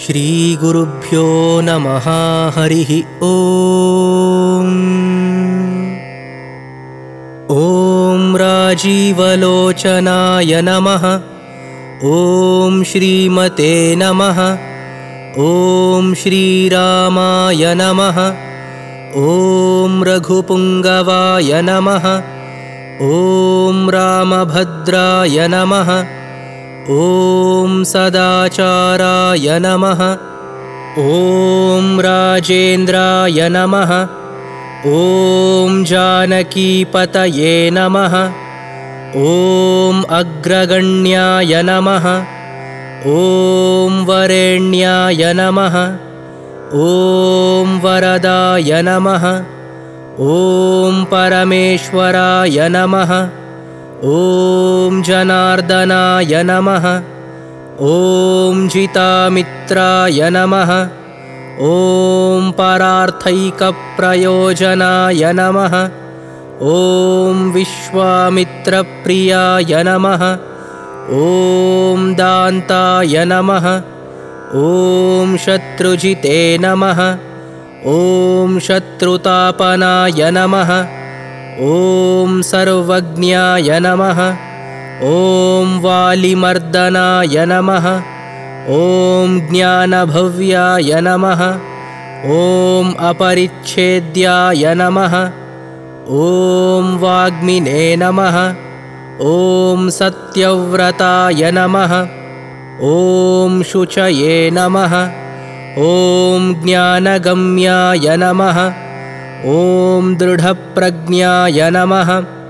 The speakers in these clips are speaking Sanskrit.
श्रीगुरुभ्यो नमः। हरिः ॐ। ॐ राजीवलोचनाय नमः। ॐ श्रीमते नमः। ॐ श्रीरामाय नमः। ॐ रघुपुङ्गवाय नमः। ॐ रामभद्राय नमः। ॐ सदाचाराय नमः। ॐ राजेन्द्राय नमः। ॐ जानकीपतये नमः। ॐ अग्रगण्याय नमः। ॐ वरेण्याय नमः। ॐ वरदाय नमः। ॐ परमेश्वराय नमः। ॐ जनार्दनाय नमः। ॐ जितामित्राय नमः। ॐ परार्थैकप्रयोजनाय नमः। ॐ विश्वामित्रप्रियाय नमः। ॐ दान्ताय नमः। ॐ शत्रुजिते नमः। ॐ शत्रुतापनाय नमः। ॐ सर्वज्ञाय नमः। ॐ वालिमर्दनाय नमः। ॐ ज्ञानभव्याय नमः। ॐ अपरिच्छेद्याय नमः। ॐ वाग्मिने नमः। ॐ सत्यव्रताय नमः। ॐ शुचये नमः। ॐ ज्ञानगम्याय नमः। ॐ दृढप्रज्ञाय नमः।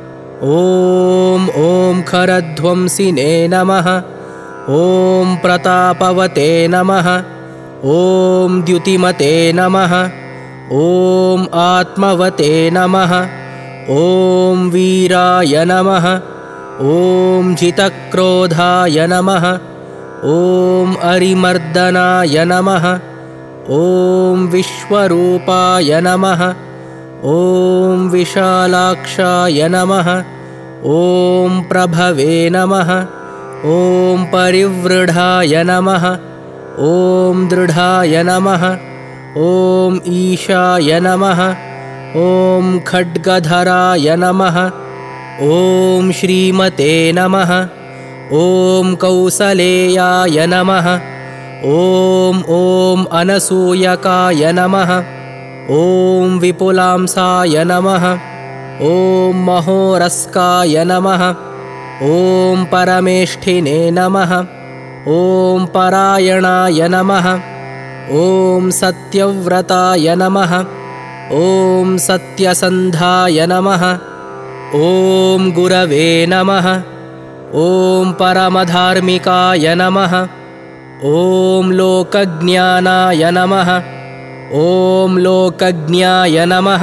ॐ खरध्वंसिने नमः। ॐ प्रतापवते नमः। ॐ द्युतिमते नमः। ॐ आत्मवते नमः। ॐ वीराय नमः। ॐ जितक्रोधाय नमः। ॐ अरिमर्दनाय नमः। ॐ विश्वरूपाय नमः। ॐ विशालाक्षाय नमः। ॐ प्रभवे नमः। ॐ परिवृढाय नमः। ॐ दृढाय नमः। ॐ ईशाय नमः। ॐ खड्गधराय नमः। ॐ श्रीमते नमः। ॐ कौसलेयाय नमः। ॐ अनसूयकाय नमः। ॐ विपुलांसाय नमः। ॐ महोरस्काय नमः। ॐ परमेष्ठिने नमः। ॐ परायणाय नमः। ॐ सत्यव्रताय नमः। ॐ सत्यसन्धाय नमः। ॐ गुरवे नमः। ॐ परमधार्मिकाय नमः। ॐ लोकज्ञानाय नमः। ॐ लोकज्ञाय नमः।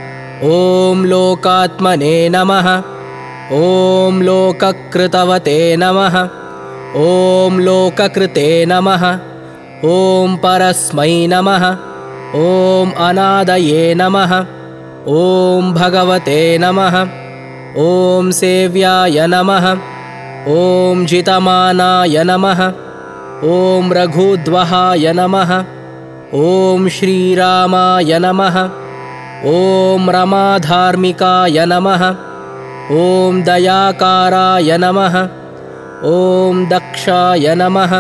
ॐ लोकात्मने नमः। ॐ लोककृतवते नमः। ॐ लोककृते नमः। ॐ परस्मै नमः। ॐ अनादये नमः। ॐ भगवते नमः। ॐ सेव्याय नमः। ॐ जितमानाय नमः। ॐ रघुद्वहाय नमः। ॐ श्रीरामाय नमः। ॐ रमाधार्मिकाय नमः। ॐ दयाकाराय नमः। ॐ दक्षाय नमः।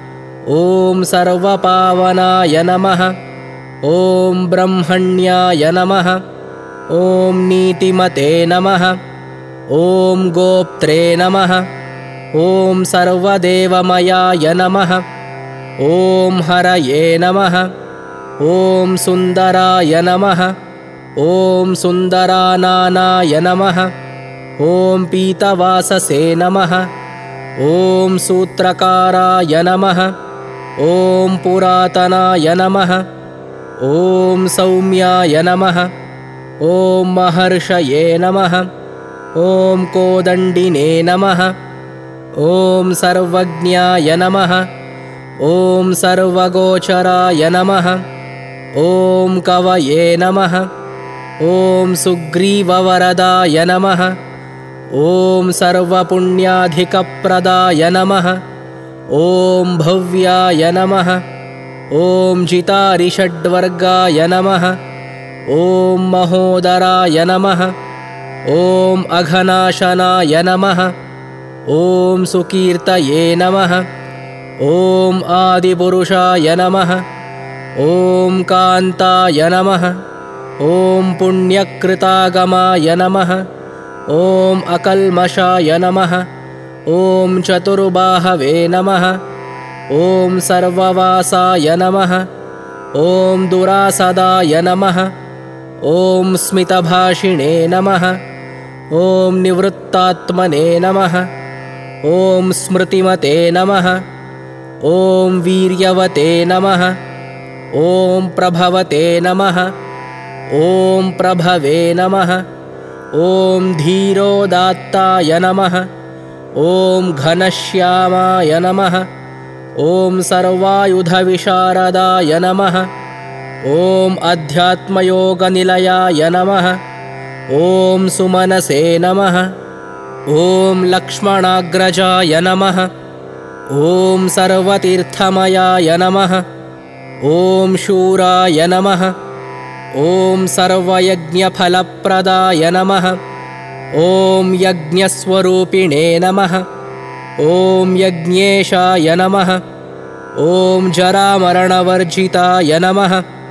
ॐ सर्वपावनाय नमः। ॐ ब्रह्मण्याय नमः। ॐ नीतिमते नमः। ॐ गोप्त्रे नमः। ॐ सर्वदेवमयाय नमः। ॐ हरये नमः। ॐ सुन्दराय नमः। ॐ सुन्दरानानाय नमः। ॐ पीतवाससे नमः। ॐ सूत्रकाराय नमः। ॐ पुरातनाय नमः। ॐ सौम्याय नमः। ॐ महर्षये नमः। ॐ कोदण्डिने नमः। ॐ सर्वज्ञाय नमः। ॐ सर्वगोचराय नमः। ॐ कवये नमः। ॐ सुग्रीववरदाय नमः। ॐ सर्वपुण्याधिकप्रदाय नमः। ॐ भव्याय नमः। ॐ जितारिषड्वर्गाय नमः। ॐ महोदराय नमः। ॐ अघनाशनाय नमः। ॐ सुकीर्तये नमः। ॐ आदिपुरुषाय नमः। ॐ कान्ताय नमः। ॐ पुण्यकृतागमाय नमः। ॐ अकल्मषाय नमः। ॐ चतुर्बाहवे नमः। ॐ सर्ववासाय नमः। ॐ दुरासदाय नमः। ॐ स्मितभाषिणे नमः। ॐ निवृत्तात्मने नमः। ॐ स्मृतिमते नमः। ॐ वीर्यवते नमः। ॐ प्रभवते नमः। ॐ प्रभवे नमः। ॐ धीरोदात्ताय नमः। ॐ घनश्यामाय नमः। ॐ सर्वायुधविशारदाय नमः। ॐ अध्यात्मयोगनिलयाय नमः। ॐ सुमनसे नमः। ॐ लक्ष्मणाग्रजाय नमः। ॐ सर्वतीर्थमयाय नमः। ॐ शूराय नमः। ॐ सर्वयज्ञफलप्रदाय नमः। ॐ यज्ञस्वरूपिणे नमः। ॐ यज्ञेशाय नमः। ॐ जरामरणवर्जिताय नमः।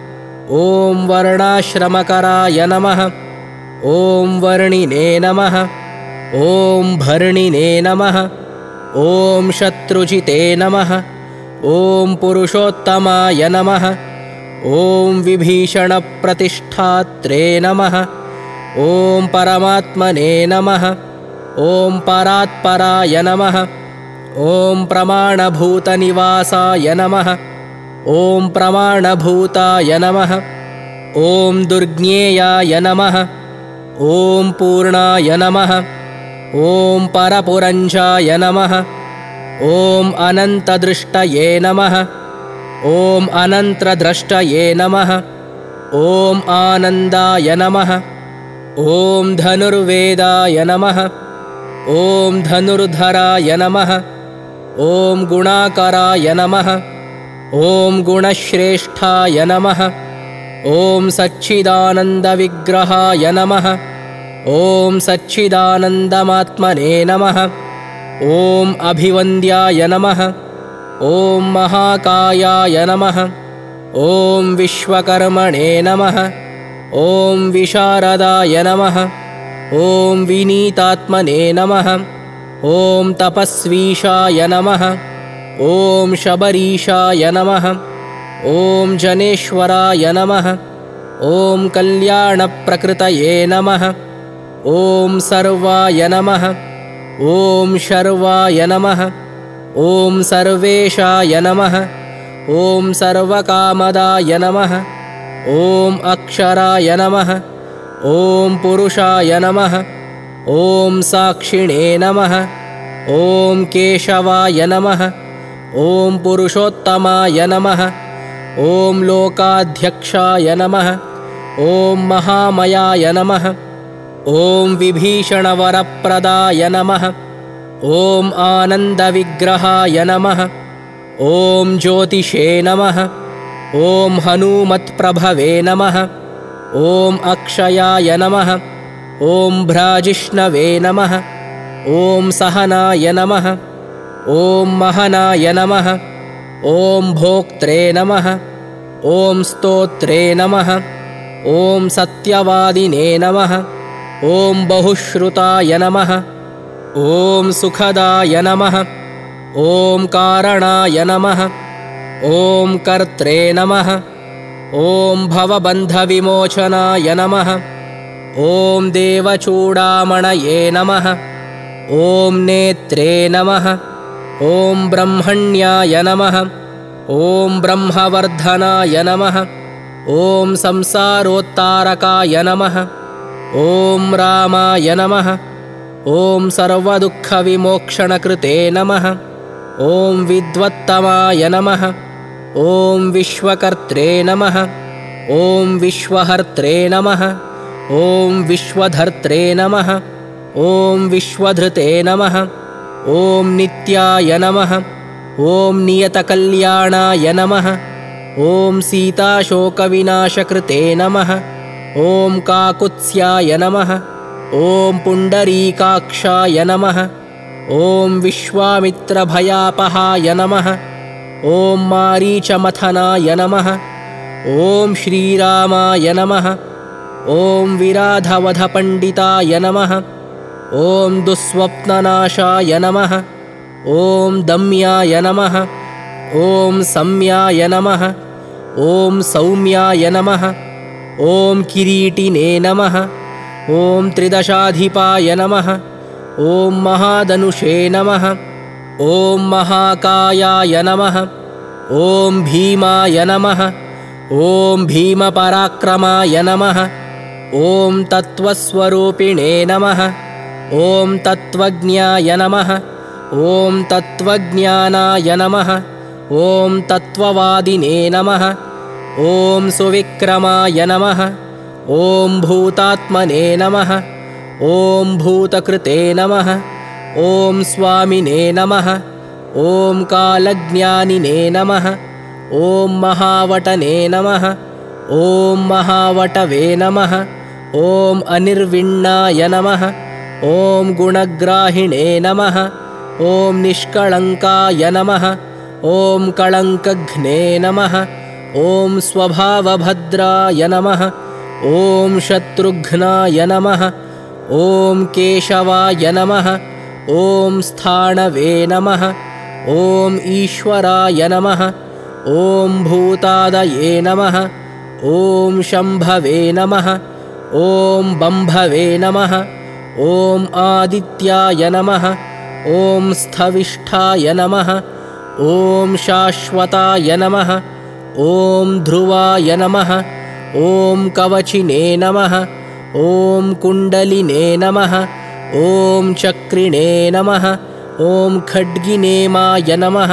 ॐ वर्णाश्रमकराय नमः। ॐ वर्णिने नमः। ॐ भर्णिने नमः। ॐ शत्रुजिते नमः। ॐ पुरुषोत्तमाय नमः। ॐ विभीषणप्रतिष्ठात्रे नमः। ॐ परमात्मने नमः। ॐ परात्पराय नमः। ॐ प्रमाणभूतनिवासाय नमः। ॐ प्रमाणभूताय नमः। ॐ दुर्ज्ञेयाय नमः। ॐ पूर्णाय नमः। ॐ परपुरञ्जाय नमः। ॐ अनन्तदृष्टये नमः। ॐ अनन्तद्रष्टये नमः। ॐ आनन्दाय नमः। ॐ धनुर्वेदाय नमः। ॐ धनुर्धराय नमः। ॐ गुणाकराय नमः। ॐ गुणश्रेष्ठाय नमः। ॐ सच्चिदानन्दविग्रहाय नमः। ॐ सच्चिदानन्दमात्मने नमः। ॐ अभिवन्द्याय नमः। ॐ महाकायाय नमः। ॐ विश्वकर्मणे नमः। ॐ विशारदाय नमः। ॐ विनीतात्मने नमः। ॐ तपस्वीशाय नमः। ॐ शबरीशाय नमः। ॐ जनेश्वराय नमः। ॐ कल्याणप्रकृतये नमः। ॐ सर्वाय नमः। ॐ शर्वाय नमः। ॐ सर्वेशाय नमः। ॐ सर्वकामदाय नमः। ॐ अक्षराय नमः। ॐ पुरुषाय नमः। ॐ साक्षिणे नमः। ॐ केशवाय नमः। ॐ पुरुषोत्तमाय नमः। ॐ लोकाध्यक्षाय नमः। ॐ महामयाय नमः। ॐ विभीषणवरप्रदाय नमः। ॐ आनन्दविग्रहाय नमः। ॐ ज्योतिषे नमः। ॐ हनूमत्प्रभवे नमः। ॐ अक्षयाय नमः। ॐ भ्राजिष्णवे नमः। ॐ सहनाय नमः। ॐ महनाय नमः। ॐ भोक्त्रे नमः। ॐ स्तोत्रे नमः। ॐ सत्यवादिने नमः। ॐ बहुश्रुताय नमः। ॐ सुखदाय नमः। ॐ कारणाय नमः। ॐ कर्त्रे नमः। ॐ भवबन्धविमोचनाय नमः। ॐ देवचूडामणये नमः। ॐ नेत्रे नमः। ॐ ब्रह्मण्याय नमः। ॐ ब्रह्मवर्धनाय नमः। ॐ संसारोत्तारकाय नमः। ॐ रामाय नमः। ॐ सर्वदुःखविमोक्षणकृते नमः। ॐ विद्वत्तमाय नमः। ॐ विश्वकर्त्रे नमः। ॐ विश्वहर्त्रे नमः। ॐ विश्वधर्त्रे नमः। ॐ विश्वधृते नमः। ॐ नित्याय नमः। ॐ नियतकल्याणाय नमः। ॐ सीताशोकविनाशकृते नमः। ॐ काकुत्स्याय नमः। ॐ पुण्डरीकाक्षाय नमः। ॐ विश्वामित्रभयापहाय नमः। ॐ मारीचमथनाय नमः। ॐ श्रीरामाय नमः। ॐ विराधवधपण्डिताय नमः। ॐ दुःस्वप्ननाशाय नमः। ॐ दम्याय नमः। ॐ सम्याय नमः। ॐ सौम्याय नमः। ॐ किरीटिने नमः। ॐ त्रिदशाधिपाय नमः। ॐ महाधनुषे नमः। ॐ महाकायाय नमः। ॐ भीमाय नमः। ॐ भीमपराक्रमाय नमः। ॐ तत्त्वस्वरूपिणे नमः। ॐ तत्त्वज्ञाय नमः। ॐ तत्त्वज्ञानाय नमः। ॐ तत्त्ववादिने नमः। ॐ सुविक्रमाय नमः। ॐ भूतात्मने नमः। ॐ भूतकृते नमः। ॐ स्वामिने नमः। ॐ कालज्ञानिने नमः। ॐ महावटने नमः। ॐ महावटवे नमः। ॐ अनिर्विण्णाय नमः। ॐ गुणग्राहिणे नमः। ॐ निष्कळङ्काय नमः। ॐ कळङ्कघ्ने नमः। ॐ स्वभावभद्राय नमः। ॐ शत्रुघ्नाय नमः। ॐ केशवाय नमः। ॐ स्थाणवे नमः। ॐ ईश्वराय नमः। ॐ भूतादये नमः। ॐ शम्भवे नमः। ॐ बम्भवे नमः। ॐ आदित्याय नमः। ॐ स्थविष्ठाय नमः। ॐ शाश्वताय नमः। ॐ ध्रुवाय नमः। ॐ कवचिने नमः। ॐ कुण्डलिने नमः। ॐ चक्रिणे नमः। ॐ खड्गिनेमाय नमः।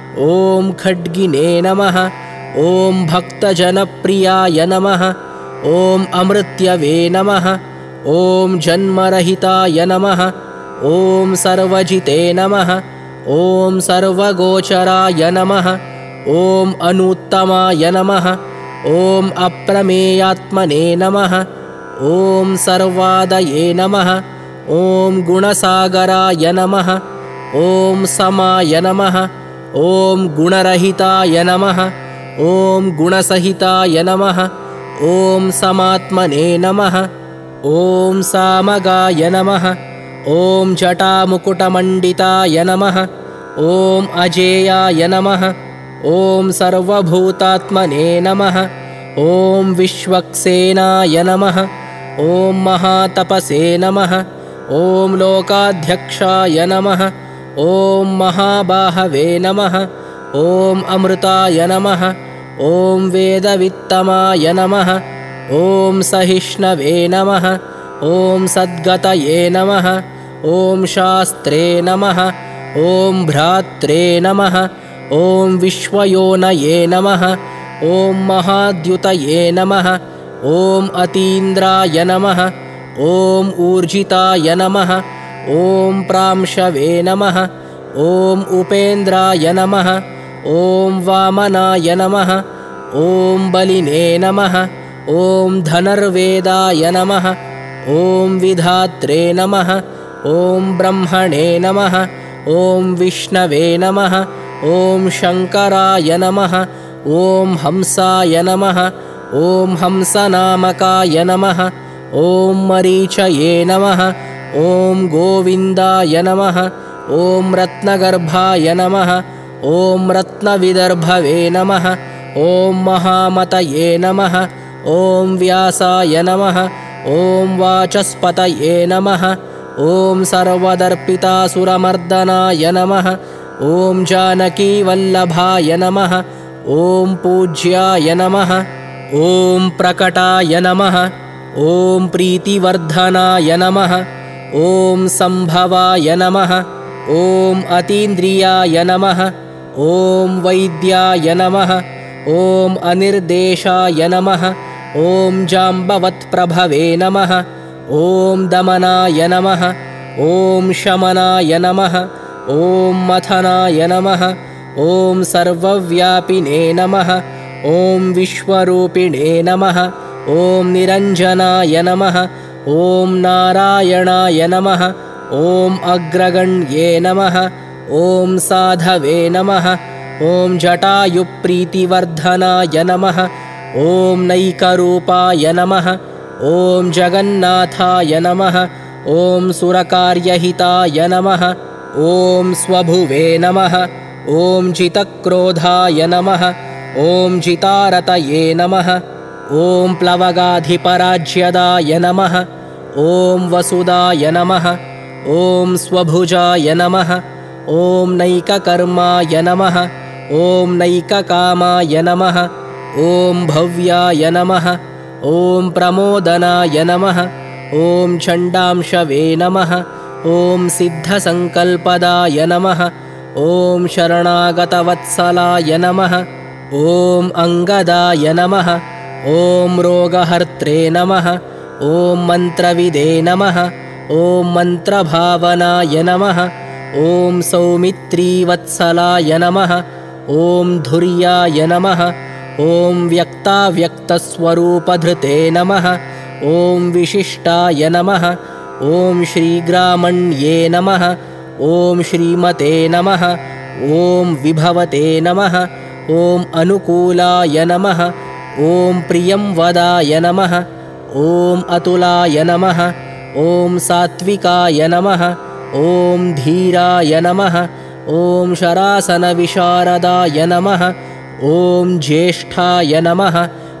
ॐ खड्गिने नमः। ॐ भक्तजनप्रियाय नमः। ॐ अमृत्यवे नमः। ॐ जन्मरहिताय नमः। ॐ सर्वजिते नमः। ॐ सर्वगोचराय नमः। ॐ अनुत्तमाय नमः। ॐ अप्रमेयात्मने नमः। ॐ सर्वादये नमः। ॐ गुणसागराय नमः। ॐ समाय नमः। ॐ गुणरहिताय नमः। ॐ गुणसहिताय नमः। ॐ समात्मने नमः। ॐ सामगाय नमः। ॐ जटामुकुटमण्डिताय नमः। ॐ अजेयाय नमः। ॐ सर्वभूतात्मने नमः। ॐ विश्वक्सेनाय नमः। ॐ महातपसे नमः। ॐ लोकाध्यक्षाय नमः। ॐ महाबाहवे नमः। ॐ अमृताय नमः। ॐ वेदवित्तमाय नमः। ॐ सहिष्णवे नमः। ॐ सद्गतये नमः। ॐ शास्त्रे नमः। ॐ भ्रात्रे नमः। ॐ विश्वयोनये नमः। ॐ महाद्युतये नमः। ॐ अतीन्द्राय नमः। ॐ ऊर्जिताय नमः। ॐ प्रांशवे नमः। ॐ उपेन्द्राय नमः। ॐ वामनाय नमः। ॐ बलिने नमः। ॐ धनर्वेदाय नमः। ॐ विधात्रे नमः। ॐ ब्रह्मणे नमः। ॐ विष्णवे नमः। ॐ शङ्कराय नमः। ॐ हंसाय नमः। ॐ हंसनामकाय नमः। ॐ मरीचये नमः। ॐ गोविन्दाय नमः। ॐ रत्नगर्भाय नमः। ॐ रत्नविदर्भवे नमः। ॐ महामतये नमः। ॐ व्यासाय नमः। ॐ वाचस्पतये नमः। ॐ सर्वदर्पितासुरमर्दनाय नमः। ॐ जानकीवल्लभाय नमः। ॐ पूज्याय नमः। ॐ प्रकटाय नमः। ॐ प्रीतिवर्धनाय नमः। ॐ सम्भवाय नमः। ॐ अतीन्द्रियाय नमः। ॐ वैद्याय नमः। ॐ अनिर्देशाय नमः। ॐ जाम्बवत्प्रभवे नमः। ॐ दमनाय नमः। ॐ शमनाय नमः। ॐ मथनाय नमः। ॐ सर्वव्यापिने नमः। ॐ विश्वरूपिणे नमः। ॐ निरञ्जनाय नमः। ॐ नारायणाय नमः। ॐ अग्रगण्ये नमः। ॐ साधवे नमः। ॐ जटायुप्रीतिवर्धनाय नमः। ॐ नैकरूपाय नमः। ॐ जगन्नाथाय नमः। ॐ सुरकार्यहिताय नमः। ॐ स्वभुवे नमः। ॐ जितक्रोधाय नमः। ॐ जितारतये नमः। ॐ प्लवगाधिपराज्यदाय नमः। ॐ वसुदाय नमः। ॐ स्वभुजाय नमः। ॐ नैककर्माय नमः। ॐ नैककामाय नमः। ॐ भव्याय नमः। ॐ प्रमोदनाय नमः। ॐ चण्डांशवे नमः। ॐ सिद्धसङ्कल्पदाय नमः। ॐ शरणागतवत्सलाय नमः। ॐ अङ्गदाय नमः। ॐ रोगहर्त्रे नमः। ॐ मन्त्रविदे नमः। ॐ मन्त्रभावनाय नमः। ॐ सौमित्रीवत्सलाय नमः। ॐ धुर्याय नमः। ॐ व्यक्ताव्यक्तस्वरूपधृते नमः। ॐ विशिष्टाय नमः। ॐ श्रीग्रामण्ये नमः। ॐ श्रीमते नमः। ॐ विभवते नमः। ॐ अनुकूलाय नमः। ॐ प्रियंवदाय नमः। ॐ अतुलाय नमः। ॐ सात्विकाय नमः। ॐ धीराय नमः। ॐ शरासनविशारदाय नमः। ॐ ज्येष्ठाय नमः।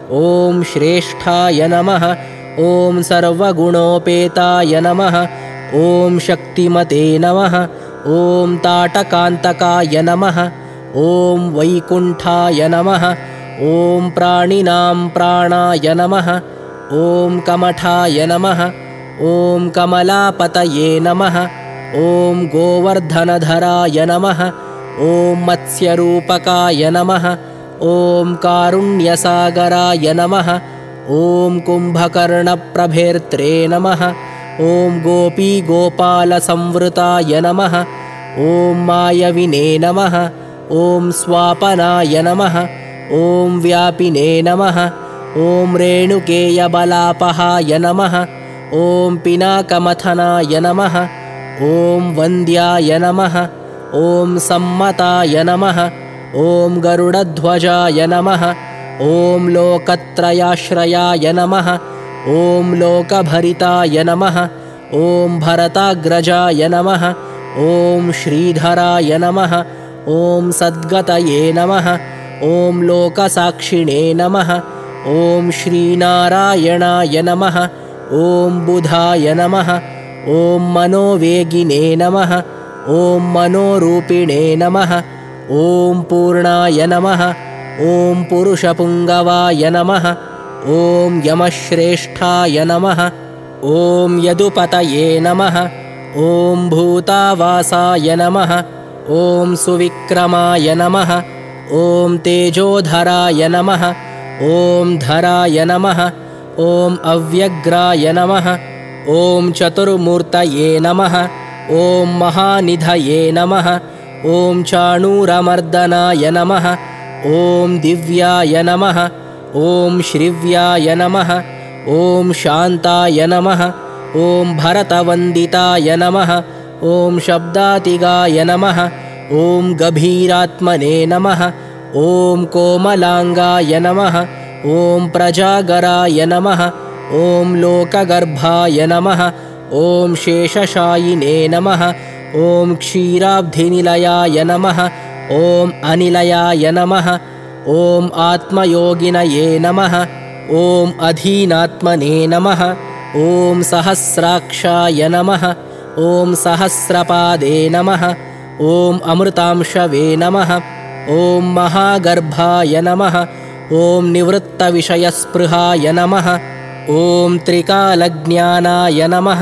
ॐ श्रेष्ठाय नमः। ॐ सर्वगुणोपेताय नमः। ॐ शक्तिमते नमः। ॐ ताटकान्तकाय नमः। ॐ वैकुण्ठाय नमः। ॐ प्राणिनां प्राणाय नमः। ॐ कमठाय नमः। ॐ कमलापतये नमः। ॐ गोवर्धनधराय नमः। ॐ मत्स्यरूपकाय नमः। ॐ कारुण्यसागराय नमः। ॐ कुम्भकर्णप्रभेर्त्रे नमः। ॐ गोपीगोपालसंवृताय नमः। ॐ मायविने नमः। ॐ स्वापनाय नमः। ॐ व्यापिने नमः। ॐ रेणुकेयबलापहाय नमः। ॐ पिनाकमथनाय नमः। ॐ वन्द्याय नमः। ॐ सम्मताय नमः। ॐ गरुडध्वजाय नमः। ॐ लोकत्रयाश्रयाय नमः। ॐ लोकभरिताय नमः। ॐ भरताग्रजाय नमः। ॐ श्रीधराय नमः। ॐ सद्गतये नमः। ॐ लोकसाक्षिणे नमः। ॐ श्रीनारायणाय नमः। ॐ बुधाय नमः। ॐ मनोवेगिने नमः। ॐ मनोरूपिणे नमः। ॐ पूर्णाय नमः। ॐ पुरुषपुङ्गवाय नमः। ॐ यमश्रेष्ठाय नमः। ॐ यदुपतये नमः। ॐ भूतावासाय नमः। ॐ सुविक्रमाय नमः। ॐ तेजोधराय नमः। ॐ धराय नमः। ॐ अव्यग्राय नमः। ॐ चतुर्मूर्तये नमः। ॐ महानिधये नमः। ॐ चाणूरमर्दनाय नमः। ॐ दिव्याय नमः। ॐ श्रिव्याय नमः। ॐ शान्ताय नमः। ॐ भरतवन्दिताय नमः। ॐ शब्दातिगाय नमः। ॐ गभीरात्मने नमः। ॐ कोमलाङ्गाय नमः। ॐ प्रजागराय नमः। ॐ लोकगर्भाय नमः। ॐ शेषशायिने नमः। ॐ क्षीराब्धिनिलयाय नमः। ॐ अनिलयाय नमः। ॐ आत्मयोगिनये नमः। ॐ अधीनात्मने नमः। ॐ सहस्राक्षाय नमः। ॐ सहस्रपादे नमः। ॐ अमृतांशवे नमः। ॐ महागर्भाय नमः। ॐ निवृत्तविषयस्पृहाय नमः। ॐ त्रिकालज्ञानाय नमः।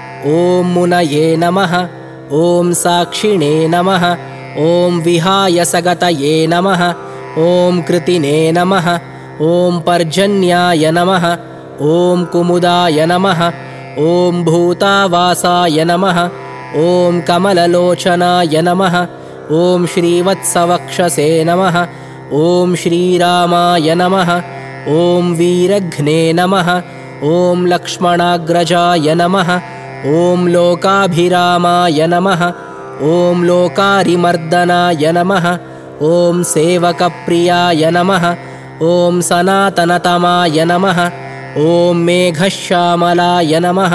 ॐ मुनये नमः। ॐ साक्षिणे नमः। ॐ विहायसगतये नमः। ॐ कृतिने नमः। ॐ पर्जन्याय नमः। ॐ कुमुदाय नमः। ॐ भूतावासाय नमः। ॐ कमललोचनाय नमः। ॐ श्रीवत्सवक्षसे नमः। ॐ श्रीरामाय नमः। ॐ वीरघ्ने नमः। ॐ लक्ष्मणाग्रजाय नमः। ॐ लोकाभिरामाय नमः। ॐ लोकारिमर्दनाय नमः। ॐ सेवकप्रियाय नमः। ॐ सनातनतमाय नमः। ॐ मेघश्यामलाय नमः।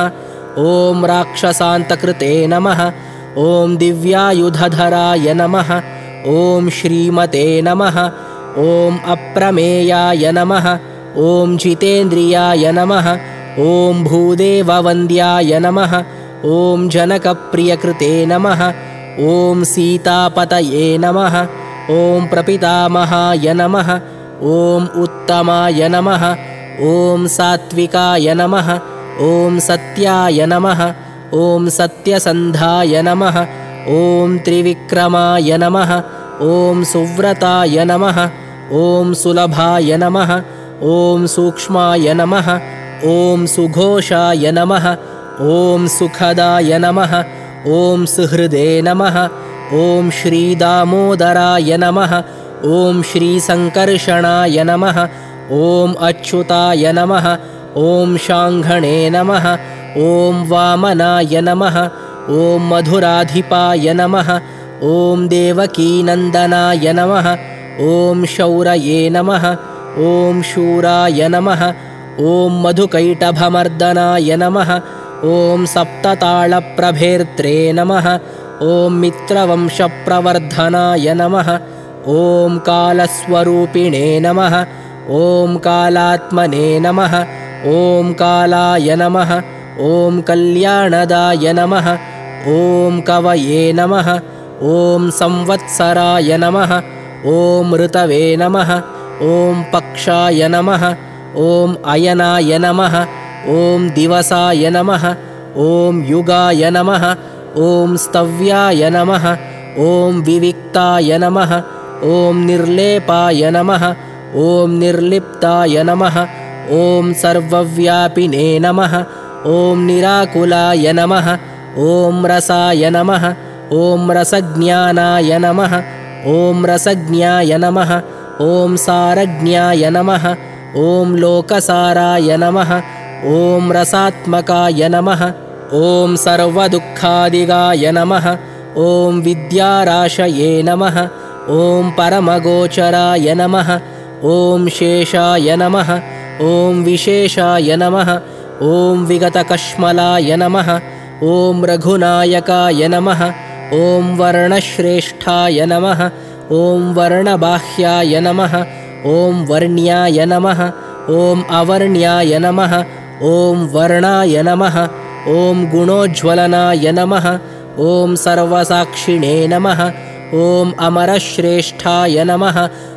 ॐ राक्षसान्तकृते नमः। ॐ दिव्यायुधधराय नमः। ॐ श्रीमते नमः। ॐ अप्रमेयाय नमः। ॐ जितेन्द्रियाय नमः। ॐ भूदेववन्द्याय नमः। ॐ जनकप्रियकृते नमः। ॐ सीतापतये नमः। ॐ प्रपितामहाय नमः। ॐ उत्तमाय नमः। ॐ सात्विकाय नमः। ॐ सत्याय नमः। ॐ सत्यसन्धाय नमः। ॐ त्रिविक्रमाय नमः। ॐ सुव्रताय नमः। ॐ सुलभाय नमः। ॐ सूक्ष्माय नमः। ॐ सुघोषाय नमः। ॐ सुखदाय नमः। ॐ सुहृदे नमः। ॐ श्रीदामोदराय नमः। ॐ श्रीसङ्कर्षणाय नमः। ॐ अच्युताय नमः। ॐ शाङ्घणे नमः। ॐ वामनाय नमः। ॐ मधुराधिपाय नमः। ॐ देवकीनन्दनाय नमः। ॐ शौरये नमः। ॐ शूराय नमः। ॐ मधुकैटभमर्दनाय नमः। ॐ सप्तताळप्रभेर्त्रे नमः। ॐ मित्रवंशप्रवर्धनाय नमः। ॐ कालस्वरूपिणे नमः। ॐ कालात्मने नमः। ॐ कालाय नमः। ॐ कल्याणदाय नमः। ॐ कवये नमः। ॐ संवत्सराय नमः। ॐ ऋतवे नमः। ॐ पक्षाय नमः। ॐ अयनाय नमः। ॐ दिवसाय नमः। ॐ युगाय नमः। ॐ स्तव्याय नमः। ॐ विविक्ताय नमः। ॐ निर्लेपाय नमः। ॐ निर्लिप्ताय नमः। ॐ सर्वव्यापिने नमः। ॐ निराकुलाय नमः। ॐ रसाय नमः। ॐ रसज्ञानाय नमः। ॐ रसज्ञाय नमः। ॐ सारज्ञाय नमः। ॐ लोकसाराय नमः। ॐ रसात्मकाय नमः। ॐ सर्वदुःखादिगाय नमः। ॐ विद्याराशये नमः। ॐ परमगोचराय नमः। ॐ शेषाय नमः। ॐ विशेषाय नमः। ॐ विगतकश्मलाय नमः। ॐ रघुनायकाय नमः। ॐ वर्णश्रेष्ठाय नमः। ॐ वर्णबाह्याय नमः। ॐ वर्ण्याय नमः। ॐ अवर्ण्याय नमः। ॐ वर्णाय नमः। ॐ गुणोज्ज्वलनाय नमः। ॐ सर्वसाक्षिणे नमः। ॐ अमरश्रेष्ठाय नमः।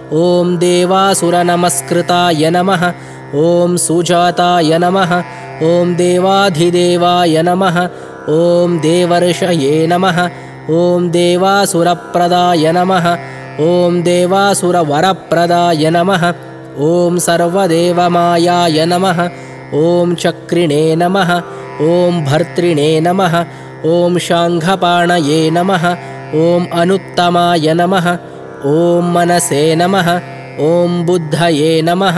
ॐ देवासुरनमस्कृताय नमः। ॐ सुजाताय नमः। ॐ देवाधिदेवाय नमः। ॐ देवर्षये नमः। ॐ देवासुरप्रदाय नमः। ॐ देवासुरवरप्रदाय नमः। ॐ सर्वदेवमायाय नमः। ॐ चक्रिणे नमः। ॐ भर्तृणे नमः। ॐ शाङ्घपाणये नमः। ॐ अनुत्तमाय नमः। ॐ मनसे नमः। ॐ बुद्धये नमः।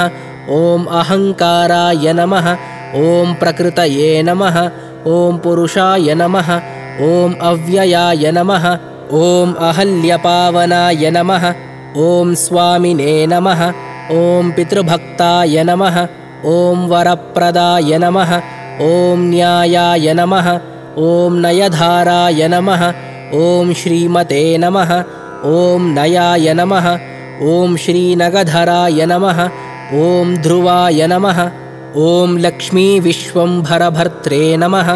ॐ अहङ्काराय नमः। ॐ प्रकृतये नमः। ॐ पुरुषाय नमः। ॐ अव्ययाय नमः। ॐ अहल्यपावनाय नमः। ॐ स्वामिने नमः। ॐ पितृभक्ताय नमः। ॐ वरप्रदाय नमः। ॐ न्यायाय नमः। ॐ नयधाराय नमः। ॐ श्रीमते नमः। ॐ नयाय नमः। ॐ श्रीनगधराय नमः। ॐ ध्रुवाय नमः। ॐ लक्ष्मीविश्वम्भरभर्त्रे नमः।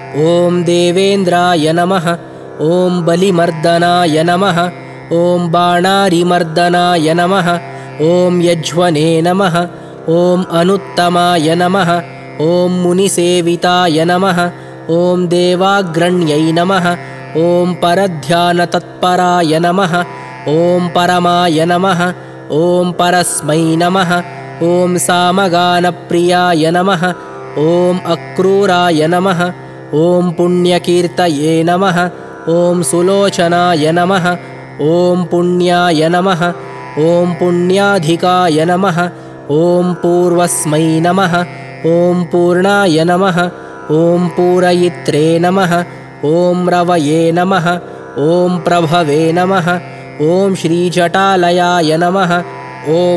ॐ देवेन्द्राय नमः। ॐ बलिमर्दनाय नमः। ॐ बाणारिमर्दनाय नमः। ॐ यज्वने नमः। ॐ अनुत्तमाय नमः। ॐ मुनिसेविताय नमः। ॐ देवाग्रण्यै नमः। ॐ परध्यानतत्पराय नमः। ॐ परमाय नमः। ॐ परस्मै नमः। ॐ सामगानप्रियाय नमः। ॐ अक्रूराय नमः। ॐ पुण्यकीर्तये नमः। ॐ सुलोचनाय नमः। ॐ पुण्याय नमः। ॐ पुण्याधिकाय नमः। ॐ पूर्वस्मै नमः। ॐ पूर्णाय नमः। ॐ पूरयित्रे नमः। ॐ रवये नमः। ॐ प्रभवे नमः। ॐ श्रीजटालयाय नमः। ॐ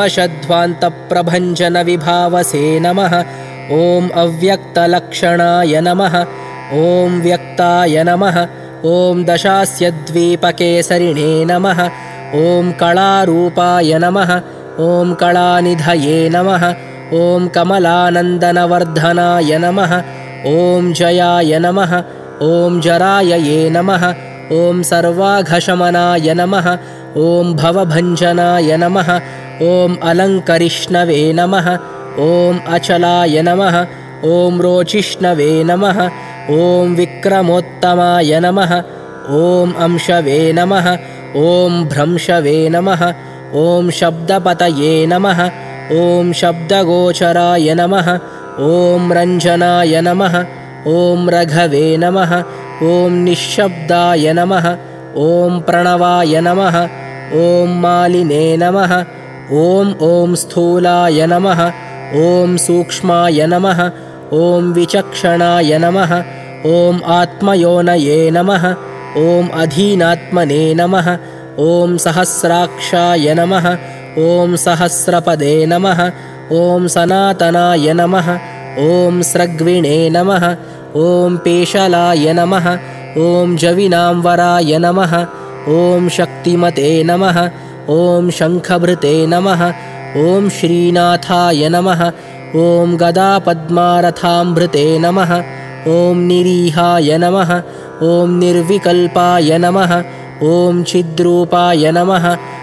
कल्मषध्वान्तप्रभञ्जनविभावसे नमः। ॐ अव्यक्तलक्षणाय नमः। ॐ व्यक्ताय नमः। ॐ दशास्यद्वीपकेसरिणे नमः। ॐ कलारूपाय नमः। ॐ कलानिधये नमः। ॐ कमलानन्दनवर्धनाय नमः। ॐ जयाय नमः। ॐ जरायये नमः। ॐ सर्वाघशमनाय नमः। ॐ भवभञ्जनाय नमः। ॐ अलङ्करिष्णवे नमः। ॐ अचलाय नमः। ॐ रोचिष्णवे नमः। ॐ विक्रमोत्तमाय नमः। ॐ अंशवे नमः। ॐ भ्रंशवे नमः। ॐ शब्दपतये नमः। ॐ शब्दगोचराय नमः। ॐ रञ्जनाय नमः। ॐ रघवे नमः। ॐ निःशब्दाय नमः। ॐ प्रणवाय नमः। ॐ मालिने नमः। ॐ स्थूलाय नमः। ॐ सूक्ष्माय नमः। ॐ विचक्षणाय नमः। ॐ आत्मयोनये नमः। ॐ अधीनात्मने नमः। ॐ सहस्राक्षाय नमः। ॐ सहस्रपदे नमः। ॐ सनातनाय नमः। ॐ स्रग्विणे नमः। ॐ पेशलाय नमः। ॐ जविनाम्बराय नमः। ॐ शक्तिमते नमः। ॐ शङ्खभृते नमः। ॐ श्रीनाथाय नमः। ॐ गदापद्मारथाम्भृते नमः। ॐ निरीहाय नमः। ॐ निर्विकल्पाय नमः। ॐ चिद्रूपाय नमः।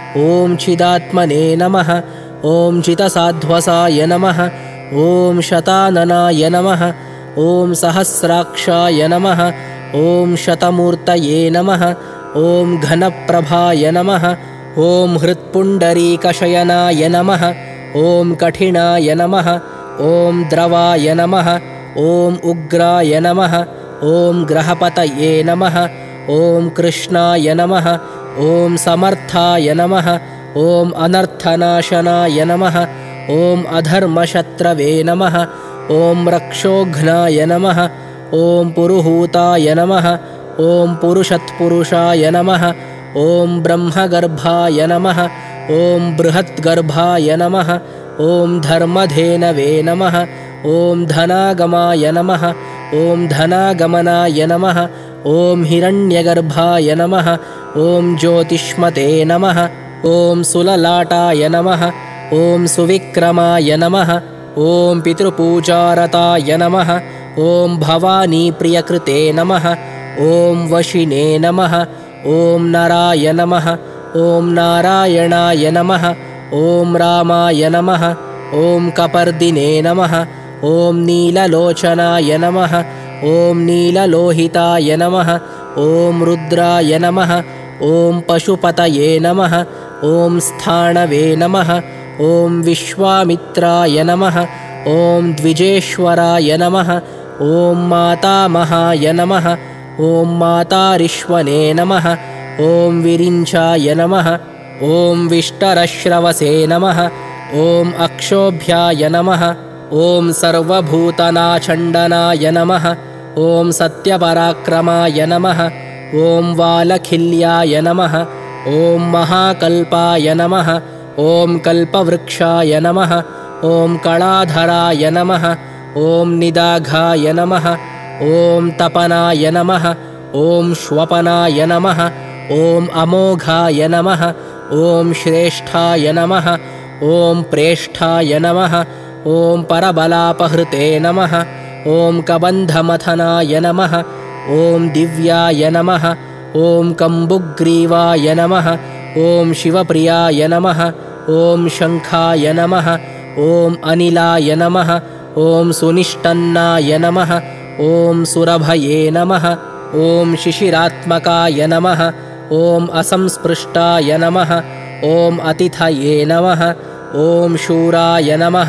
ॐ चिदात्मने नमः। ॐ चितसाध्वसाय नमः। ॐ शताननाय नमः। ॐ सहस्राक्षाय नमः। ॐ शतमूर्तये नमः। ॐ घनप्रभाय नमः। ॐ हृत्पुण्डरीकशयनाय नमः। ॐ कठिनाय नमः। ॐ द्रवाय नमः। ॐ उग्राय नमः। ॐ ग्रहपतये नमः। ॐ कृष्णाय नमः। ॐ समर्थाय नमः। ॐ अनर्थनाशनाय नमः। ॐ अधर्मशत्रवे नमः। ॐ रक्षोघ्नाय नमः। ॐ पुरुहूताय नमः। ॐ पुरुषत्पुरुषाय नमः। ॐ ब्रह्मगर्भाय नमः। ॐ बृहद्गर्भाय नमः। ॐ धर्मधेनवे नमः। ॐ धनागमाय नमः। ॐ धनागमनाय नमः। ॐ हिरण्यगर्भाय नमः। ॐ ज्योतिष्मते नमः। ॐ सुललाटाय नमः। ॐ सुविक्रमाय नमः। ॐ पितृपूजारताय नमः। ॐ भवानीप्रियकृते नमः। ॐ वशिने नमः। ॐ नराय नमः। ॐ नारायणाय नमः। ॐ रामाय नमः। ॐ कपर्दिने नमः। ॐ नीललोचनाय नमः। ॐ नीललोहिताय नमः। ॐ रुद्राय नमः। ॐ पशुपतये नमः। ॐ स्थाणवे नमः। ॐ विश्वामित्राय नमः। ॐ द्विजेश्वराय नमः। ॐ मातामहाय नमः। ॐ मातारिष्वने नमः। ॐ विरिञ्चाय नमः। ॐ विष्टरश्रवसे नमः। ॐ अक्षोभ्याय नमः। ॐ सर्वभूतनाचण्डनाय नमः। ॐ सत्यपराक्रमाय नमः। ॐ वालखिल्याय नमः। ॐ महाकल्पाय नमः। ॐ कल्पवृक्षाय नमः। ॐ कलाधराय नमः। ॐ निदाघाय नमः। ॐ तपनाय नमः। ॐ श्वपनाय नमः। ॐ अमोघाय नमः। ॐ श्रेष्ठाय नमः। ॐ प्रेष्ठाय नमः। ॐ परबलापहृते नमः। ॐ कबन्धमथनाय नमः। ॐ दिव्याय नमः। ॐ कम्बुग्रीवाय नमः। ॐ शिवप्रियाय नमः। ॐ शङ्खाय नमः। ॐ अनिलाय नमः। ॐ सुनिष्टन्नाय नमः। ॐ सुरभये नमः। ॐ शिशिरात्मकाय नमः। ॐ असंस्पृष्टाय नमः। ॐ अतिथये नमः। ॐ शूराय नमः।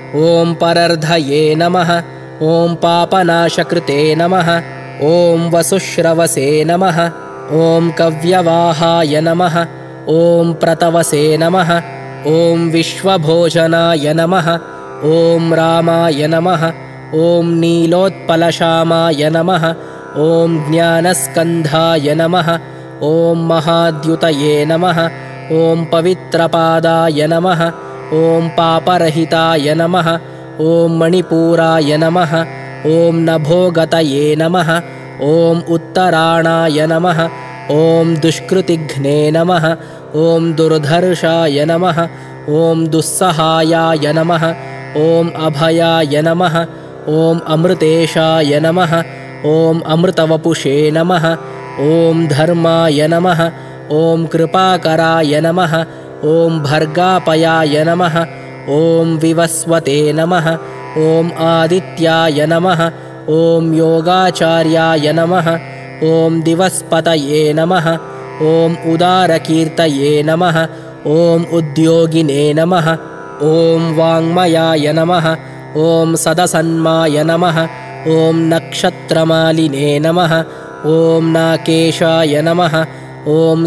ॐ परर्धये नमः। ॐ पापनाशकृते नमः। ॐ वसुश्रवसे नमः। ॐ कव्यवाहाय नमः। ॐ प्रतवसे नमः। ॐ विश्वभोजनाय नमः। ॐ रामाय नमः। ॐ नीलोत्पलश्यामाय नमः। ॐ ज्ञानस्कन्धाय नमः। ॐ महाद्युतये नमः। ॐ पवित्रपादाय नमः। ॐ पापरहिताय नमः। ॐ मणिपूराय नमः। ॐ नभोगतये नमः। ॐ उत्तराणाय नमः। ॐ दुष्कृतिघ्ने नमः। ॐ दुर्धर्षाय नमः। ॐ दुस्सहायाय नमः। ॐ अभयाय नमः। ॐ अमृतेशाय नमः। ॐ अमृतवपुषे नमः। ॐ धर्माय नमः। ॐ कृपाकराय नमः। ॐ भर्गापयाय नमः। ॐ विवस्वते नमः। ॐ आदित्याय नमः। ॐ योगाचार्याय नमः। ॐ दिवस्पतये नमः। ॐ उदारकीर्तये नमः। ॐ उद्योगिने नमः। ॐ वाङ्मयाय नमः। ॐ सदसन्माय नमः। ॐ नक्षत्रमालिने नमः। ॐ नाकेशाय नमः। ॐ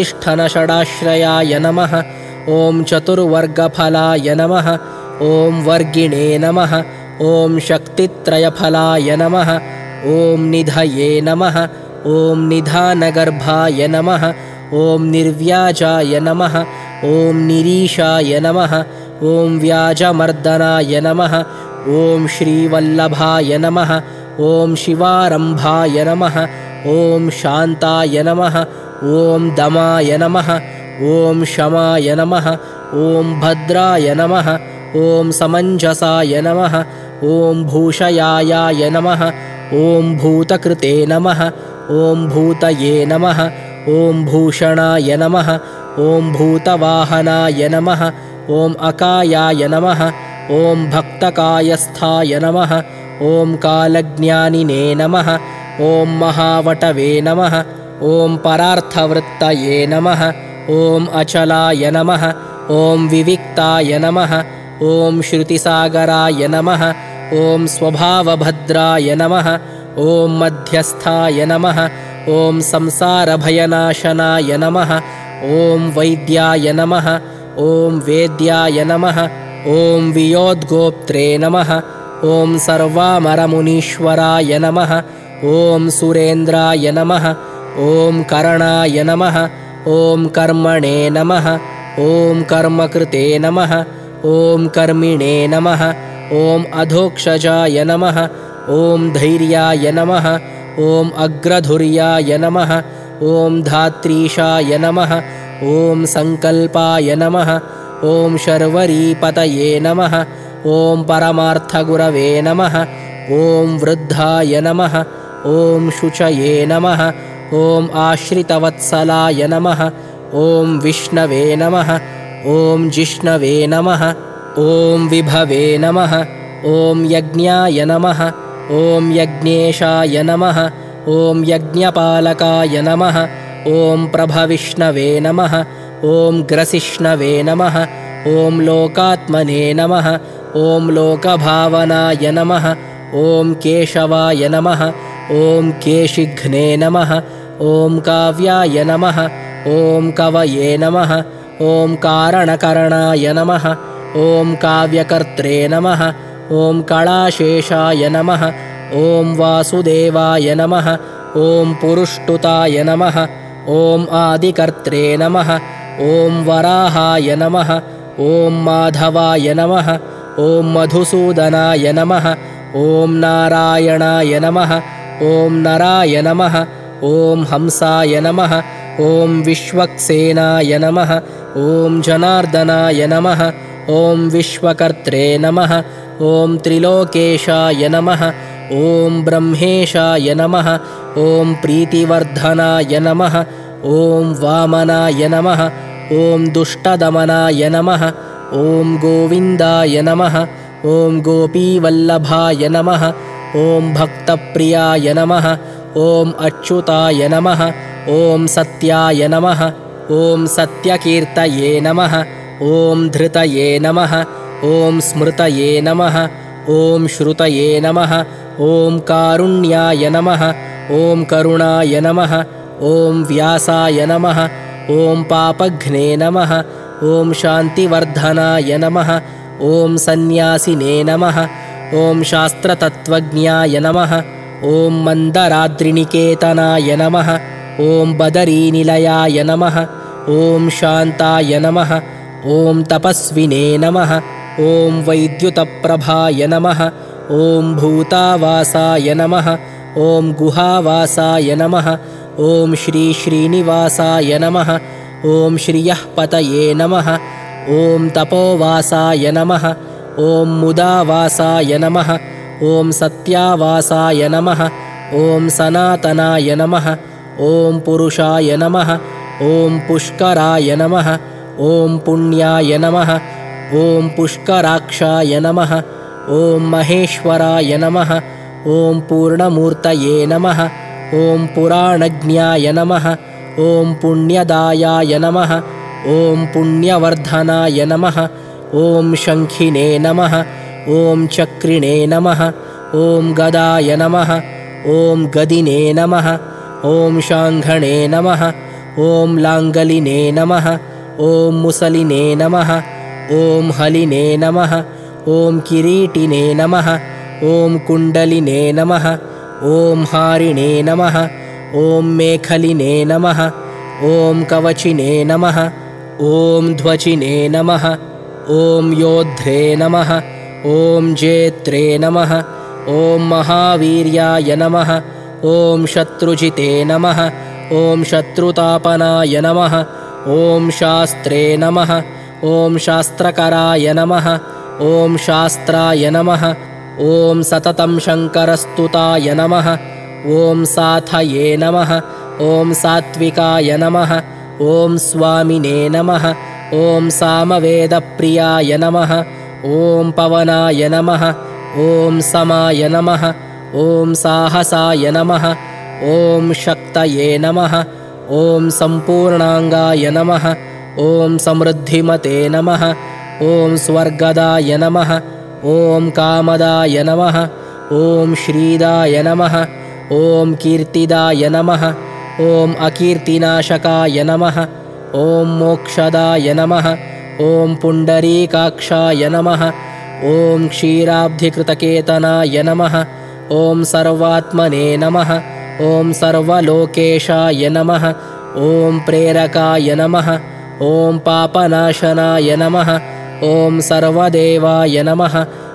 स्वादिष्ठनषडाश्रयाय नमः। ॐ चतुर्वर्गफलाय नमः। ॐ वर्गिणे नमः। ॐ शक्तित्रयफलाय नमः। ॐ निधये नमः। ॐ निधानगर्भाय नमः। ॐ निर्व्याजाय नमः। ॐ निरीशाय नमः। ॐ व्याजमर्दनाय नमः। ॐ श्रीवल्लभाय नमः। ॐ शिवारम्भाय नमः। ॐ शान्ताय नमः। ॐ दमाय नमः। ॐ शमाय नमः। ॐ भद्राय नमः। ॐ समञ्जसाय नमः। ॐ भूषयायाय नमः। ॐ भूतकृते नमः। ॐ भूतये नमः। ॐ भूषणाय नमः। ॐ भूतवाहनाय नमः। ॐ अकायाय नमः। ॐ भक्तकायस्थाय नमः। ॐ कालज्ञानिने नमः। ॐ महावटवे नमः। ॐ परार्थवृत्तये नमः। ॐ अचलाय नमः। ॐ विविक्ताय नमः। ॐ श्रुतिसागराय नमः। ॐ स्वभावभद्राय नमः। ॐ मध्यस्थाय नमः। ॐ संसारभयनाशनाय नमः। ॐ वैद्याय नमः। ॐ वेद्याय नमः। ॐ वियोद्गोप्त्रे नमः। ॐ सर्वामरमुनीश्वराय नमः। ॐ सुरेन्द्राय नमः। ॐ करणाय नमः। ॐ कर्मणे नमः। ॐ कर्मकृते नमः। ॐ कर्मिणे नमः। ॐ अधोक्षजाय नमः। ॐ धैर्याय नमः। ॐ अग्रधुर्याय नमः। ॐ धात्रीशाय नमः। ॐ सङ्कल्पाय नमः। ॐ शर्वरीपतये नमः। ॐ परमार्थगुरवे नमः। ॐ वृद्धाय नमः। ॐ शुचये नमः। ॐ आश्रितवत्सलाय नमः। ॐ विष्णवे नमः। ॐ जिष्णवे नमः। ॐ विभवे नमः। ॐ यज्ञाय नमः। ॐ यज्ञेशाय नमः। ॐ यज्ञपालकाय नमः। ॐ प्रभविष्णवे नमः। ॐ ग्रसिष्णवे नमः। ॐ लोकात्मने नमः। ॐ लोकभावनाय नमः। ॐ केशवाय नमः। ॐ केशिघ्ने नमः। ॐ काव्याय नमः। ॐ कवये नमः। ॐ कारणकरणाय नमः। ॐ काव्यकर्त्रे नमः। ॐ कलाशेषाय नमः। ॐ वासुदेवाय नमः। ॐ पुरुष्टुताय नमः। ॐ आदिकर्त्रे नमः। ॐ वराहाय नमः। ॐ माधवाय नमः। ॐ मधुसूदनाय नमः। ॐ नारायणाय नमः। ॐ नराय नमः। ॐ हंसाय नमः। ॐ विश्वक्सेनाय नमः। ॐ जनार्दनाय नमः। ॐ विश्वकर्त्रे नमः। ॐ त्रिलोकेशाय नमः। ॐ ब्रह्मेशाय नमः। ॐ प्रीतिवर्धनाय नमः। ॐ वामनाय नमः। ॐ दुष्टदमनाय नमः। ॐ गोविन्दाय नमः। ॐ गोपीवल्लभाय नमः। ॐ भक्तप्रियाय नमः। ॐ अच्युताय नमः। ॐ सत्याय नमः। ॐ सत्यकीर्तये नमः। ॐ धृतये नमः। ॐ स्मृतये नमः। ॐ श्रुतये नमः। ॐ कारुण्याय नमः। ॐ करुणाय नमः। ॐ व्यासाय नमः। ॐ पापघ्ने नमः। ॐ शान्तिवर्धनाय नमः। ॐ सन्न्यासिने नमः। ॐ शास्त्रतत्त्वज्ञाय नमः। ॐ मन्दराद्रिनिकेतनाय नमः। ॐ बदरीनिलयाय नमः। ॐ शान्ताय नमः। ॐ तपस्विने नमः। ॐ वैद्युतप्रभाय नमः। ॐ भूतावासाय नमः। ॐ गुहावासाय नमः। ॐ श्रीश्रीनिवासाय नमः। ॐ श्रियः पतये नमः। ॐ तपोवासाय नमः। ॐ मुदावासाय नमः। ॐ सत्यावासाय नमः। ॐ सनातनाय नमः। ॐ पुरुषाय नमः। ॐ पुष्कराय नमः। ॐ पुण्याय नमः। ॐ पुष्कराक्षाय नमः। ॐ महेश्वराय नमः। ॐ पूर्णमूर्तये नमः। ॐ पुराणज्ञाय नमः। ॐ पुण्यदायाय नमः। ॐ पुण्यवर्धनाय नमः। ॐ शङ्खिने नमः। ॐ चक्रिणे नमः। ॐ गदाय नमः। ॐ गदिने नमः। ॐ शाङ्घणे नमः। ॐ लाङ्गलिने नमः। ॐ मुसलिने नमः। ॐ हलिने नमः। ॐ किरीटिने नमः। ॐ कुण्डलिने नमः। ॐ हारिणे नमः। ॐ मेखलिने नमः। ॐ कवचिने नमः। ॐ ध्वजिने नमः। ॐ योध्रे नमः। ॐ जेत्रे नमः। ॐ महावीर्याय नमः। ॐ शत्रुजिते नमः। ॐ शत्रुतापनाय नमः। ॐ शास्त्रे नमः। ॐ शास्त्रकराय नमः। ॐ शास्त्राय नमः। ॐ सततं शङ्करस्तुताय नमः। ॐ साथये नमः। ॐ सात्विकाय नमः। ॐ स्वामिने नमः। ॐ सामवेदप्रियाय नमः। ॐ पवनाय नमः। ॐ समाय नमः। ॐ साहसाय नमः। ॐ शक्तये नमः। ॐ सम्पूर्णाङ्गाय नमः। ॐ समृद्धिमते नमः। ॐ स्वर्गदाय नमः। ॐ कामदाय नमः। ॐ श्रीदाय नमः। ॐ कीर्तिदाय नमः। ॐ अकीर्तिनाशकाय नमः। ॐ मोक्षदाय नमः। ॐ पुण्डरीकाक्षाय नमः। ॐ क्षीराब्धिकृतकेतनाय नमः। ॐ सर्वात्मने नमः। ॐ सर्वलोकेशाय नमः। ॐ प्रेरकाय नमः। ॐ पापनाशनाय नमः। ॐ सर्वदेवाय नमः।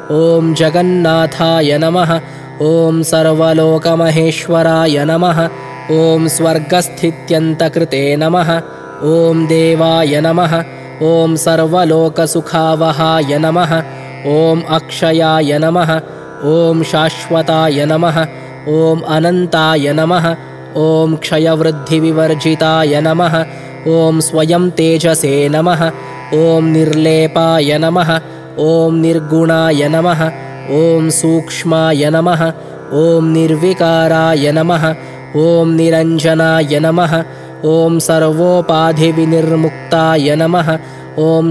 ॐ जगन्नाथाय नमः। ॐ सर्वलोकमहेश्वराय नमः। ॐ स्वर्गस्थित्यन्तकृते नमः। ॐ देवाय नमः। ॐ सर्वलोकसुखावहाय नमः। ॐ अक्षयाय नमः। ॐ शाश्वताय नमः। ॐ अनन्ताय नमः। ॐ क्षयवृद्धिविवर्जिताय नमः। ॐ स्वयं तेजसे नमः। ॐ निर्लेपाय नमः। ॐ निर्गुणाय नमः। ॐ सूक्ष्माय नमः। ॐ निर्विकाराय नमः। ॐ निरञ्जनाय नमः। ॐ सर्वोपाधिविनिर्मुक्ताय नमः। ॐ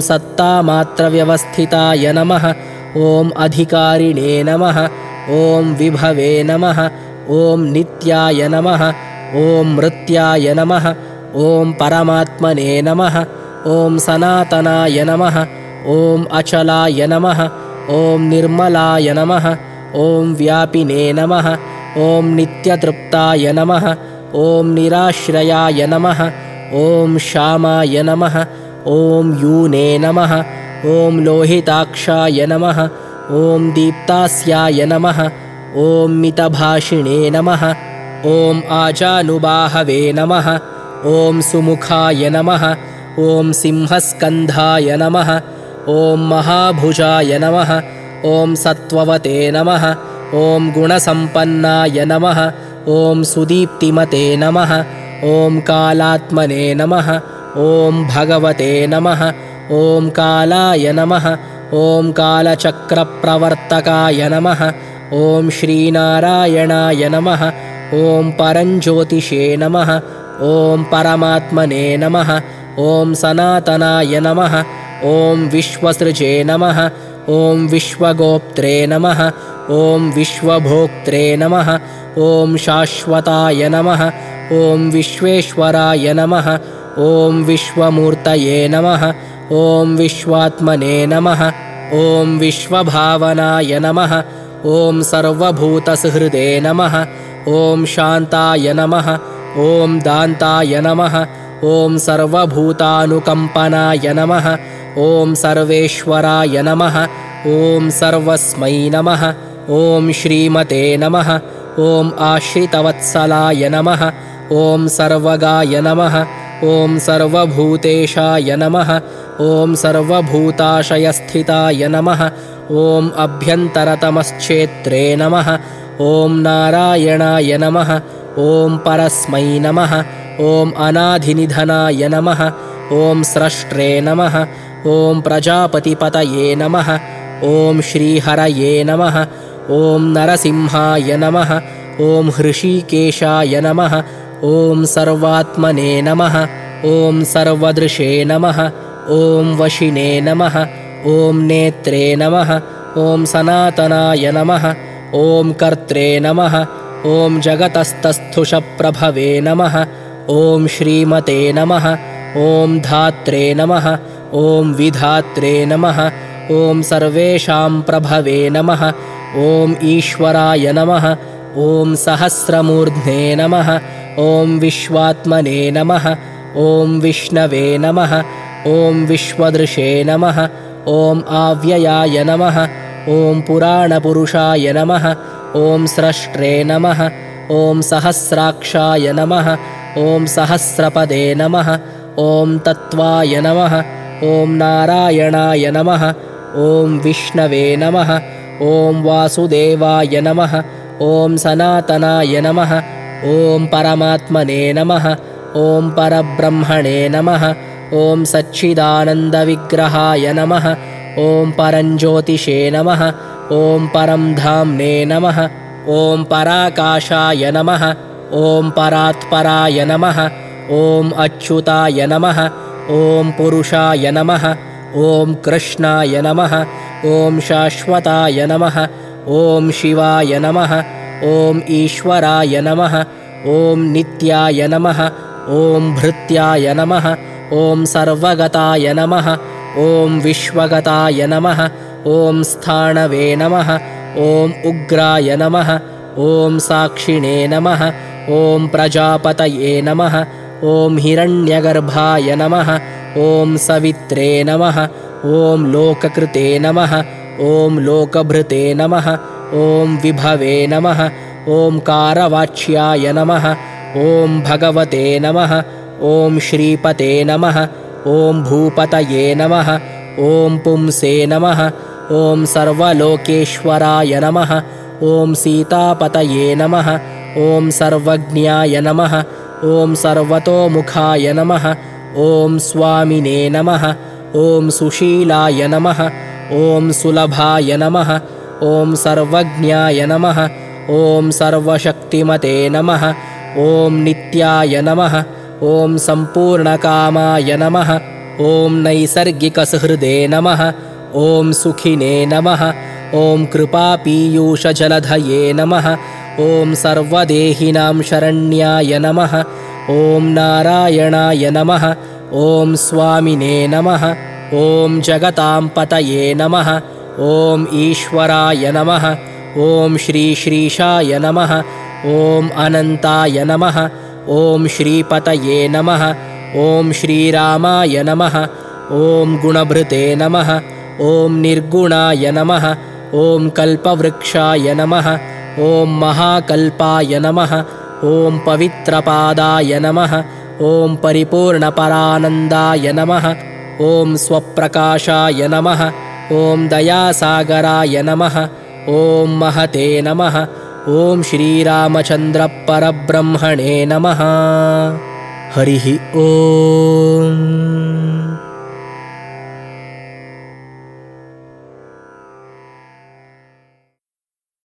सत्तामात्रव्यवस्थिताय नमः। ॐ अधिकारिणे नमः। ॐ विभवे नमः। ॐ नित्याय नमः। ॐ मृत्याय नमः। ॐ परमात्मने नमः। ॐ सनातनाय नमः। ॐ अचलाय नमः। ॐ निर्मलाय नमः। ॐ व्यापिने नमः। ॐ नित्यतृप्ताय नमः। ॐ निराश्रयाय नमः। ॐ श्यामाय नमः। ॐ यूने नमः। ॐ लोहिताक्षाय नमः। ॐ दीप्तास्याय नमः। ॐ मितभाषिणे नमः। ॐ आजानुबाहवे नमः। ॐ सुमुखाय नमः। ॐ सिंहस्कन्धाय नमः। ॐ महाभुजाय नमः। ॐ सत्त्ववते नमः। ॐ गुणसम्पन्नाय नमः। ॐ सुदीप्तिमते नमः। ॐ कालात्मने नमः। ॐ भगवते नमः। ॐ कालाय नमः। ॐ कालचक्रप्रवर्तकाय नमः। ॐ श्रीनारायणाय नमः। ॐ परञ्ज्योतिषे नमः। ॐ परमात्मने नमः। ॐ सनातनाय नमः। ॐ विश्वसृजे नमः। ॐ विश्वगोप्त्रे नमः। ॐ विश्वभोक्त्रे नमः। ॐ शाश्वताय नमः। ॐ विश्वेश्वराय नमः। ॐ विश्वमूर्तये नमः। ॐ विश्वात्मने नमः। ॐ विश्वभावनाय नमः। ॐ सर्वभूतसुहृदे नमः। ॐ शान्ताय नमः। ॐ दान्ताय नमः। ॐ सर्वभूतानुकम्पनाय नमः। ॐ सर्वेश्वराय नमः। ॐ सर्वस्मै नमः। ॐ श्रीमते नमः। ॐ आश्रितवत्सलाय नमः। ॐ सर्वगाय नमः। ॐ सर्वभूतेशाय नमः। ॐ सर्वभूताशयस्थिताय नमः। ॐ अभ्यन्तरतमश्चेत्रे नमः। ॐ नारायणाय नमः। ॐ परस्मै नमः। ॐ अनाधिनिधनाय नमः। ॐ स्रष्ट्रे नमः। ॐ प्रजापतिपतये नमः। ॐ श्रीहरये नमः। ॐ नरसिंहाय नमः। ॐ हृषीकेशाय नमः। ॐ सर्वात्मने नमः। ॐ सर्वदृशे नमः। ॐ वशिने नमः। ॐ नेत्रे नमः। ॐ सनातनाय नमः। ॐ कर्त्रे नमः। ॐ जगतस्तस्थुषप्रभवे नमः। ॐ श्रीमते नमः। ॐ धात्रे नमः। ॐ विधात्रे नमः। ॐ सर्वेषां प्रभवे नमः। ॐ ईश्वराय नमः। ॐ सहस्रमूर्ध्ने नमः। ॐ विश्वात्मने नमः। ॐ विष्णवे नमः। ॐ विश्वदृशे नमः। ॐ आव्ययाय नमः। ॐ पुराणपुरुषाय नमः। ॐ स्रष्ट्रे नमः। ॐ सहस्राक्षाय नमः। ॐ सहस्रपदे नमः। ॐ तत्त्वाय नमः। ॐ नारायणाय नमः। ॐ विष्णवे नमः। ॐ वासुदेवाय नमः। ॐ सनातनाय नमः। ॐ परमात्मने नमः। ॐ परब्रह्मणे नमः। ॐ सच्चिदानन्दविग्रहाय नमः। ॐ परञ्ज्योतिषे नमः। ॐ परं धाम्ने नमः। ॐ पराकाशाय नमः। ॐ परात्पराय नमः। ॐ अच्युताय नमः। ॐ पुरुषाय नमः। ॐ कृष्णाय नमः। ॐ शाश्वताय नमः। ॐ शिवाय नमः। ॐ ईश्वराय नमः। ॐ नित्याय नमः। ॐ भृत्याय नमः। ॐ सर्वगताय नमः। ॐ विश्वगताय नमः। ॐ स्थाणवे नमः। ॐ उग्राय नमः। ॐ साक्षिणे नमः। ॐ प्रजापतये नमः। ॐ हिरण्यगर्भाय नमः। ॐ सवित्रे नमः। ॐ लोककृते नमः। ॐ लोकभृते नमः। ॐ विभवे नमः। ॐ कारवाच्याय नमः। ॐ भगवते नमः। ॐ श्रीपते नमः। ॐ भूपतये नमः। ॐ पुंसे नमः। ॐ सर्वलोकेश्वराय नमः। ॐ सीतापतये नमः। ॐ सर्वज्ञाय नमः। ॐ सर्वतोमुखाय नमः। ॐ स्वामिने नमः। ॐ सुशीलाय नमः। ॐ सुलभाय नमः। ॐ सर्वज्ञाय नमः। ॐ सर्वशक्तिमते नमः। ॐ नित्याय नमः। ॐ सम्पूर्णकामाय नमः। ॐ नैसर्गिकसुहृदे नमः। ॐ सुखिने नमः। ॐ कृपापीयूषजलधये नमः। ॐ सर्वदेहिनां शरण्याय नमः। ॐ नारायणाय नमः। ॐ स्वामिने नमः। ॐ जगतां पतये नमः। ॐ ईश्वराय नमः। ॐ श्रीशाय नमः। ॐ अनन्ताय नमः। ॐ श्रीपतये नमः। ॐ श्रीरामाय नमः। ॐ गुणभृते नमः। ॐ निर्गुणाय नमः। ॐ कल्पवृक्षाय नमः। ॐ महाकल्पाय नमः। ॐ पवित्रपादाय नमः। ॐ परिपूर्णपरानन्दाय नमः। ॐ स्वप्रकाशाय नमः। ॐ दयासागराय नमः। ॐ महते नमः। ॐ श्रीरामचन्द्रपरब्रह्मणे नमः। हरिः ॐ।